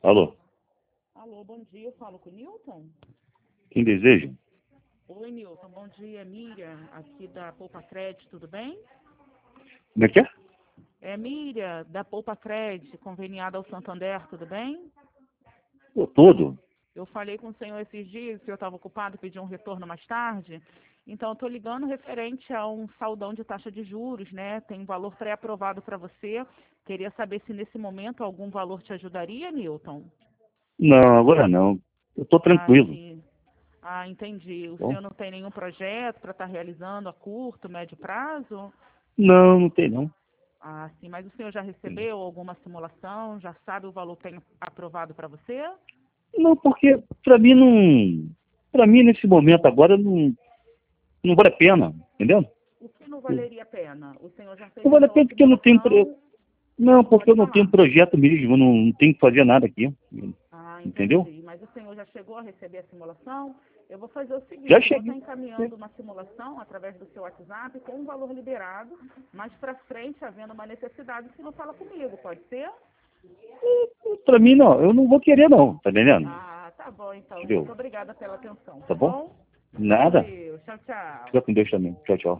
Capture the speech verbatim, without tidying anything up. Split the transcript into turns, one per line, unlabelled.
Alô,
Alô, bom dia, eu falo com o Newton?
quem deseja?
Oi, Newton, bom dia, é Miriam, aqui da Poupa Crédito, tudo bem?
Como é que é?
É Miriam, da Poupa Crédito, conveniada ao Santander, tudo bem?
Pô, todo?
Eu falei com o senhor esses dias, o senhor estava ocupado, pediu um retorno mais tarde. Então, eu estou ligando referente a um saldão de taxa de juros, né? Tem um valor pré-aprovado para você. Queria saber se nesse momento algum valor te ajudaria, Newton?
Não, agora não. Eu tô
Ah,
tranquilo.
sim. Ah, entendi. O
Bom,
senhor não tem nenhum projeto para estar realizando a curto, médio prazo?
não, não tem não.
Ah, sim. Mas o senhor já recebeu alguma simulação? Já sabe o valor que tem aprovado para você?
Não, porque pra mim não. Pra mim, nesse momento agora, não, não vale a pena, entendeu?
O que não valeria a pena? O senhor já fez
Não vale a
então a
pena porque eu não tenho. pro-
simulação?
Não, porque
Pode
eu não tenho
falar.
projeto mesmo, não, não tenho que fazer nada aqui.
Ah,
Entendeu?
entendi. Mas o senhor já chegou a receber a simulação? Eu vou fazer o
Já
seguinte, eu vou estar
cheguei.
encaminhando uma simulação através do seu WhatsApp com um valor liberado, mais para frente, havendo uma necessidade, o senhor fala comigo, pode ser?
Pra mim, não. Eu não vou querer, não. Tá entendendo?
Ah, tá bom então.
Entendeu?
Muito obrigada pela atenção,
Tá
tá
bom?
bom? Fica com
Nada.
Deus. Tchau, tchau.
Fica com Deus também. Tchau, tchau.